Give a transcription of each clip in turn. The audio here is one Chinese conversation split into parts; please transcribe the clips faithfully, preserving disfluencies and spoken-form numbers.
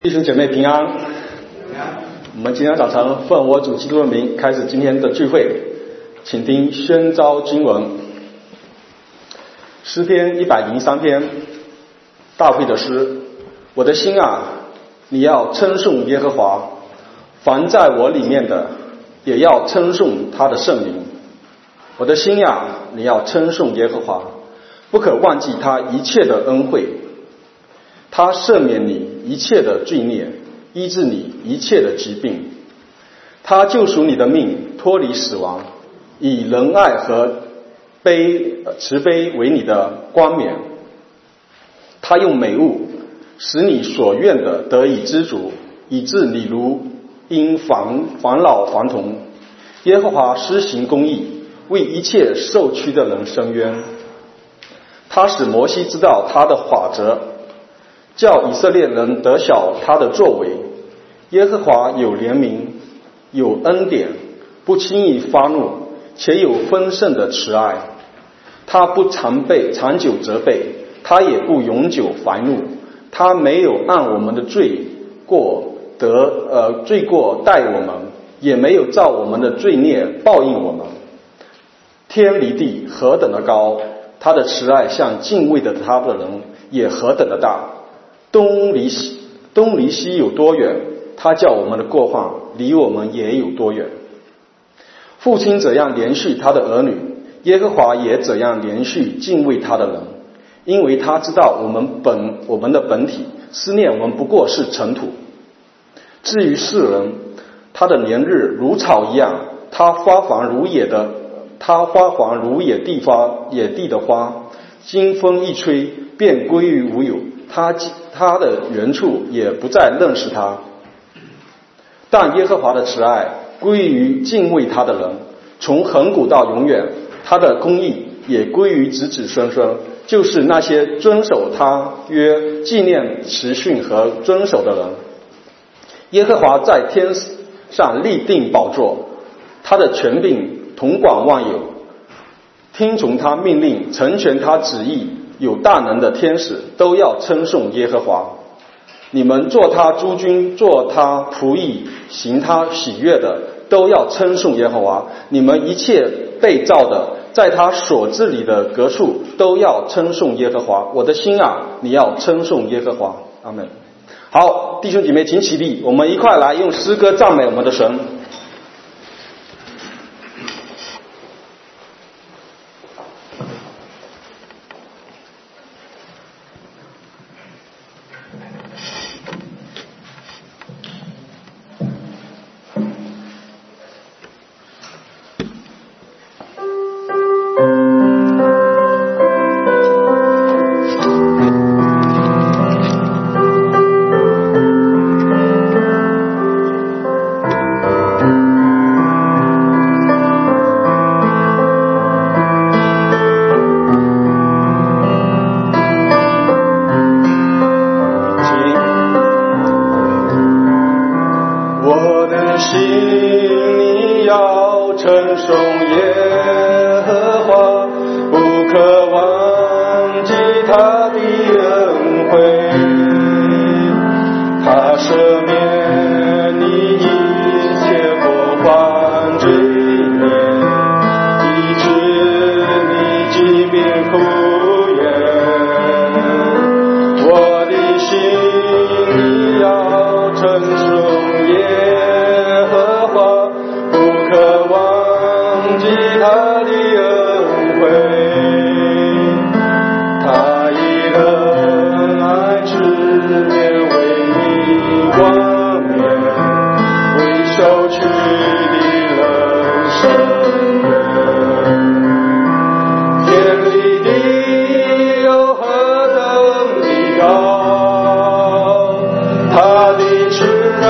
弟兄姐妹平安。我们今天早晨奉我主基督的名开始今天的聚会，请听宣召经文。诗篇一百零三篇，大卫的诗。我的心啊，你要称颂耶和华，凡在我里面的也要称颂他的圣名。我的心啊，你要称颂耶和华，不可忘记他一切的恩惠。他赦免你一切的罪孽，医治你一切的疾病。他救赎你的命，脱离死亡，以仁爱和悲慈悲为你的冠冕。他用美物使你所愿的得以知足，以致你如因返返老还童。耶和华施行公义，为一切受屈的人伸冤。他使摩西知道他的法则，叫以色列人得晓他的作为。耶和华有怜悯，有恩典，不轻易发怒，且有丰盛的慈爱。他不常被长久责备，他也不永久烦怒。他没有按我们的罪过得呃罪过待我们，也没有照我们的罪孽报应我们。天离地何等的高，他的慈爱向敬畏的他的人也何等的大。东离西东离西有多远，他叫我们的过犯离我们也有多远。父亲怎样连续他的儿女，耶和华也怎样连续敬畏他的人，因为他知道我们本我们的本体，思念我们不过是尘土。至于世人，他的年日如草一样，他发黄如野的他发黄如野地花野地的花，经风一吹便归于无有，他他的原处也不再认识他。但耶和华的慈爱归于敬畏他的人，从亘古到永远，他的公义也归于子子孙孙，就是那些遵守他约、纪念时训和遵守的人。耶和华在天上立定宝座，他的权柄统管万有。听从他命令，成全他旨意，有大能的天使都要称颂耶和华。你们做他诸军，做他仆役，行他喜悦的，都要称颂耶和华。你们一切被造的，在他所治理的各处，都要称颂耶和华。我的心啊，你要称颂耶和华。阿们。好，弟兄姐妹请起立，我们一块来用诗歌赞美我们的神。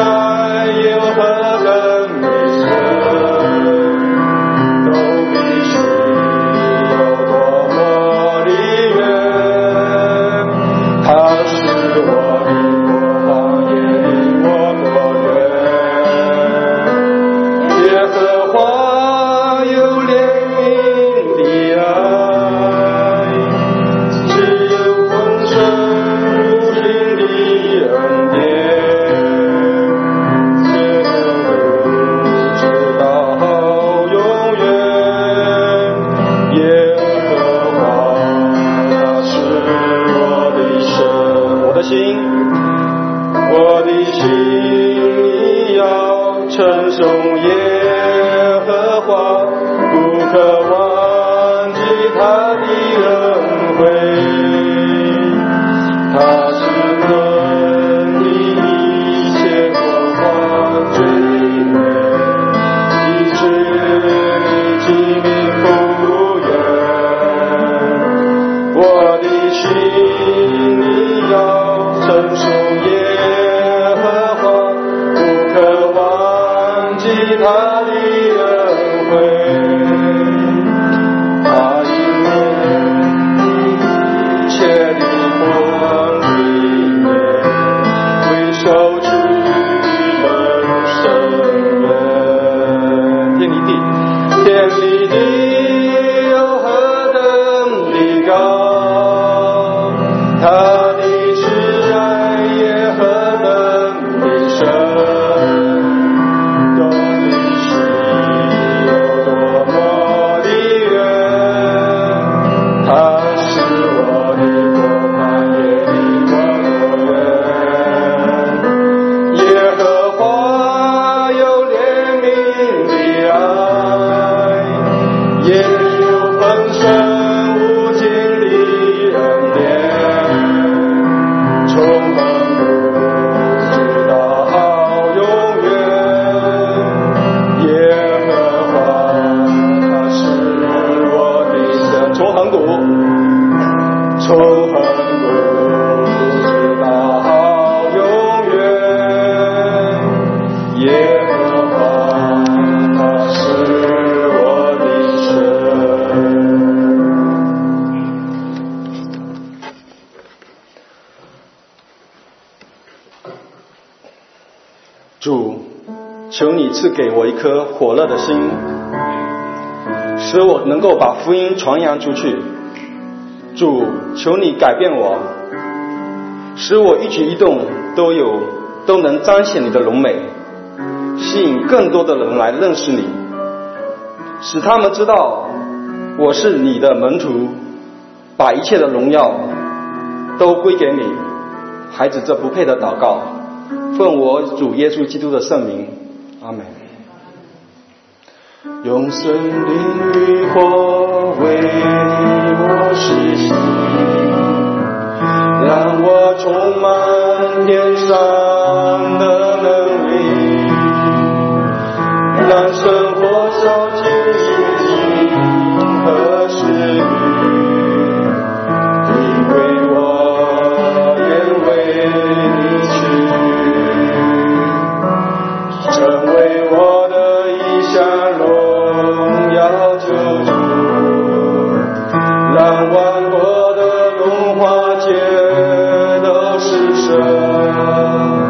都比心里要称颂耶和华，不可忘记他的恩惠。他是论你一切过犯罪孽，以致你记名复原。我的心里要称颂耶和华，不可忘记他的恩惠。他因一切的光里面，为受取人生缘。天离地，天离地有何等的高，他的慈爱也何等的深，懂你心有多么的远。他是我的国磐，也的光源。耶和华有怜悯的爱，也有丰盛无尽的恩典，从亘古直到永远。耶和华他是我的神，从亘古，从亘古直到永远。耶和华他是我的神。主，求你赐给我一颗火热的心，使我能够把福音传扬出去。主，求你改变我，使我一举一动都有都能彰显你的荣美，吸引更多的人来认识你，使他们知道我是你的门徒，把一切的荣耀都归给你。孩子这不配的祷告，奉我主耶稣基督的圣名，阿们。用生灵与火为我实行，让我充满天上的能力，让生活烧尽心和食欲，因为我愿为你去，成为我的一项荣耀救主，让万国的荣华皆都是神。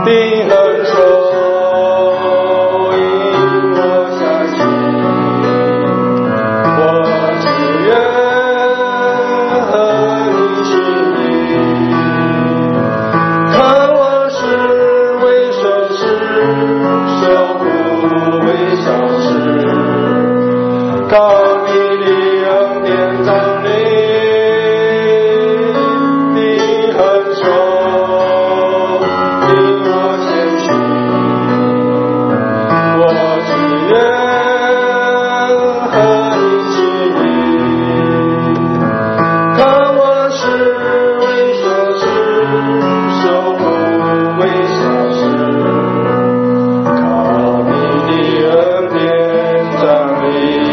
定恒守，因我相信，我只愿合你心意。看我是为生死，受苦为小事，靠你的恩典站立，定恒守，因我谦虚，我只愿合你心意。看我是为小事，受苦为小事，靠你的恩典站立。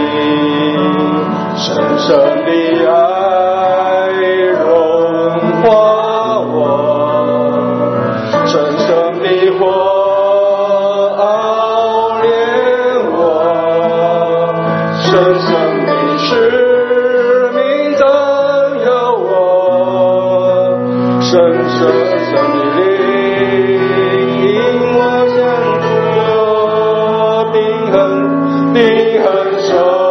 深深的爱融化我，深深的火熬炼我，深深的使命增有我，深深深的灵引我向主，定恒定恒守。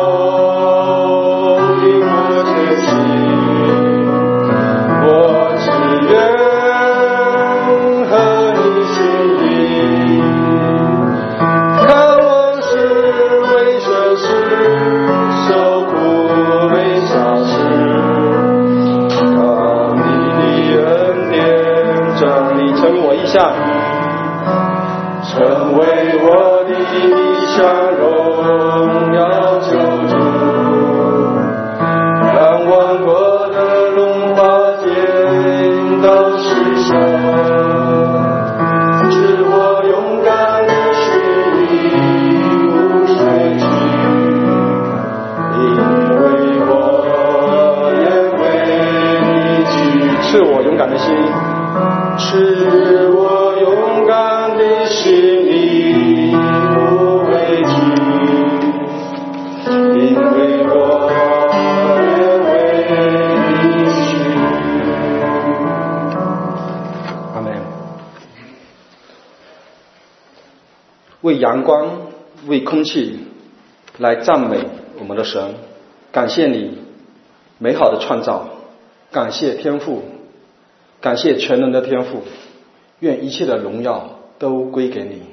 成为我的理想荣耀救主，让万国的荣华见到世上，使我勇敢的心力无水去，因为我也为你去。赐我勇敢的心，赐我勇敢的心里无畏惧，因为我也为你去。阿们。为阳光，为空气来赞美我们的神，感谢你美好的创造，感谢天父，感谢全能的天父，愿一切的荣耀都归给你。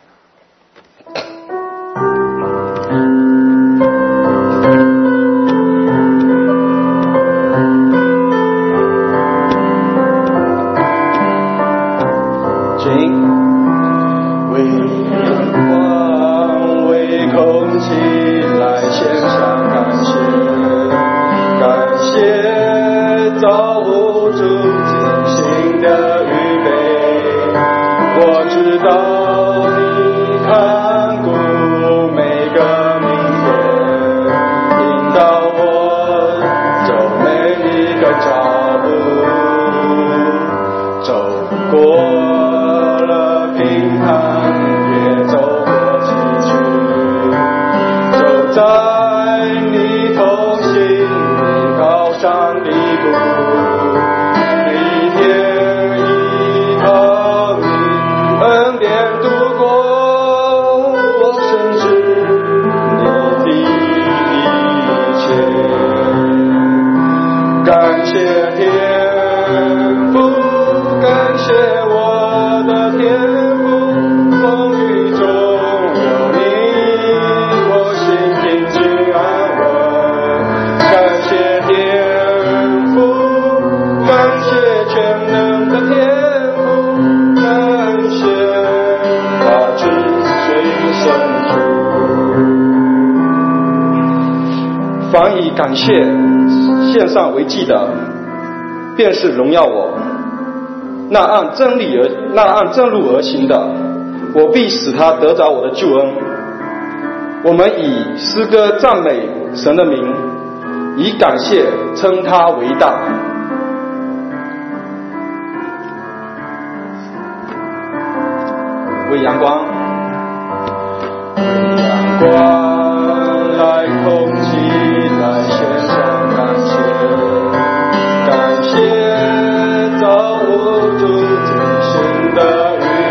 为阳光，为空气来献上感谢，感谢造物主精心的预备。我知道你看顾每个明天，引导我走每一个脚步，走过了平坦，也走过崎岖，走在你同行的高山低谷，一天依靠你恩典度过，我深知你的一切。感谢天父，感谢我的天父，风雨中有你，我心平静安稳。感谢天父，感谢全能的天父，感谢大智水深处。凡以感谢献上为祭的，便是荣耀我。那按真理而那按正路而行的，我必使他得着我的救恩。我们以诗歌赞美神的名，以感谢称他为大。为阳光，为阳光来空气来献上感谢，感谢造物主精心的预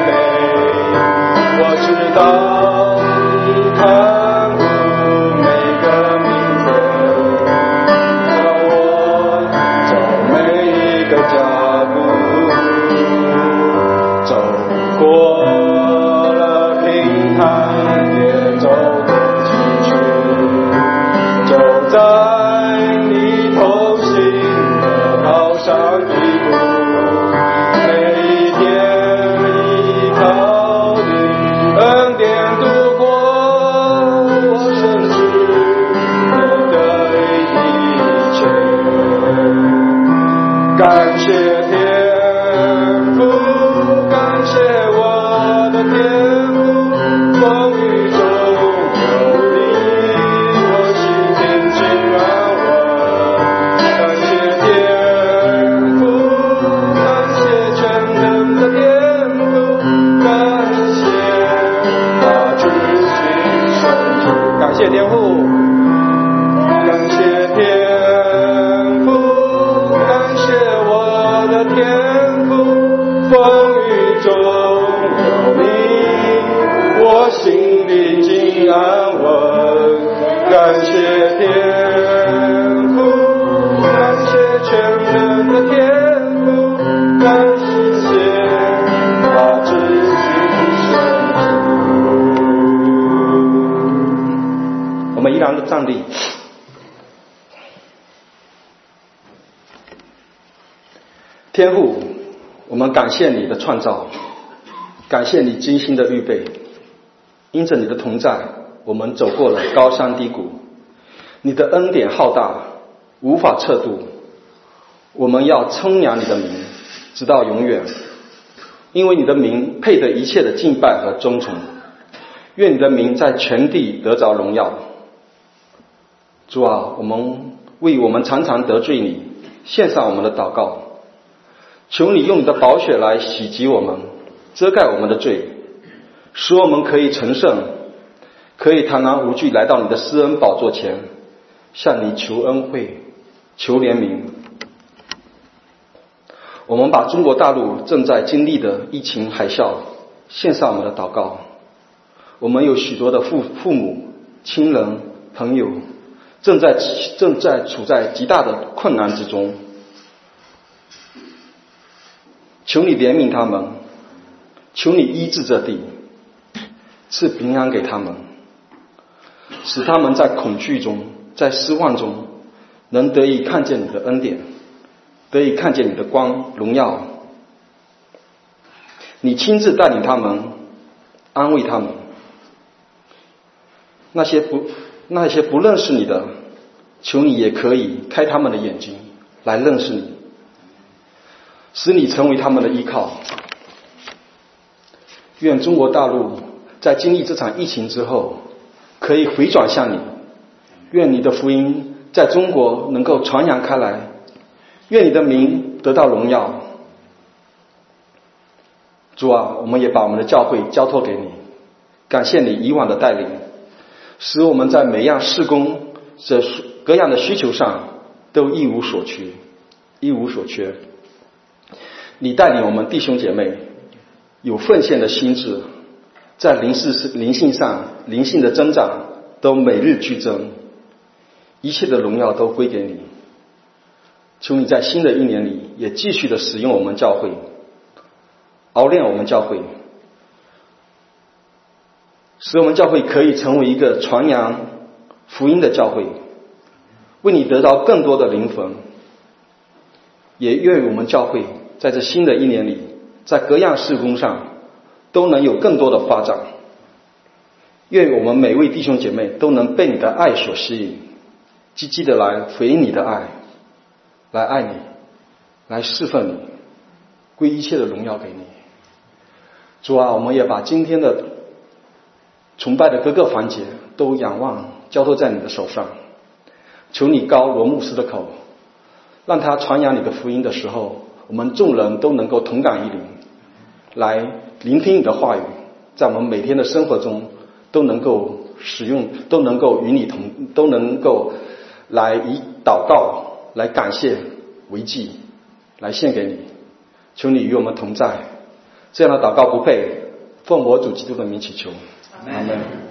过了平坦，也走得崎岖，走在你同行的高山低谷，每一天依靠你恩典度过，我深知你的一切，感谢天父，感谢我的天父，风雨中有你，我心平静安稳。感谢天父，感谢全能的天父，感谢他知心生主。感谢天父，感谢天父，感谢我的天父，风雨中有你，我心里静安稳。感谢天父，感谢全能的天父，感谢他知心生主。我们依然的站立。天父，我们感谢你的创造，感谢你精心的预备，因着你的同在，我们走过了高山低谷，你的恩典浩大，无法测度。我们要称扬你的名，直到永远，因为你的名配得一切的敬拜和尊崇。愿你的名在全地得着荣耀。主啊，我们为我们常常得罪你，献上我们的祷告。求你用你的宝血来洗净我们，遮盖我们的罪，使我们可以成圣，可以坦然无惧来到你的施恩宝座前，向你求恩惠，求怜悯。我们把中国大陆正在经历的疫情海啸献上我们的祷告。我们有许多的父父母、亲人、朋友正在正在处在极大的困难之中，求你怜悯他们，求你医治这地，赐平安给他们，使他们在恐惧中，在失望中，能得以看见你的恩典，得以看见你的光荣耀。你亲自带领他们，安慰他们。那些不那些不认识你的，求你也可以开他们的眼睛来认识你，使你成为他们的依靠。愿中国大陆在经历这场疫情之后可以回转向你，愿你的福音在中国能够传扬开来，愿你的名得到荣耀。主啊，我们也把我们的教会交托给你，感谢你以往的带领，使我们在每样事工这各样的需求上都一无所缺，一无所缺。你带领我们弟兄姐妹有奉献的心智，在灵视灵性上灵性的增长都每日剧增，一切的荣耀都归给你。求你在新的一年里也继续的使用我们教会，熬炼我们教会，使我们教会可以成为一个传扬福音的教会，为你得到更多的灵魂。也愿我们教会在这新的一年里，在各样事工上都能有更多的发展。愿我们每位弟兄姐妹都能被你的爱所吸引，积极的来回应你的爱，来爱你，来侍奉你，归一切的荣耀给你。主啊，我们也把今天的崇拜的各个环节都仰望交托在你的手上，求你高罗牧师的口，让他传扬你的福音的时候，我们众人都能够同感一灵，来聆听你的话语，在我们每天的生活中都能够使用，都能够与你同，都能够来以祷告来感谢为祭，来献给你。求你与我们同在，这样的祷告不配，奉我主基督的名祈求，阿们。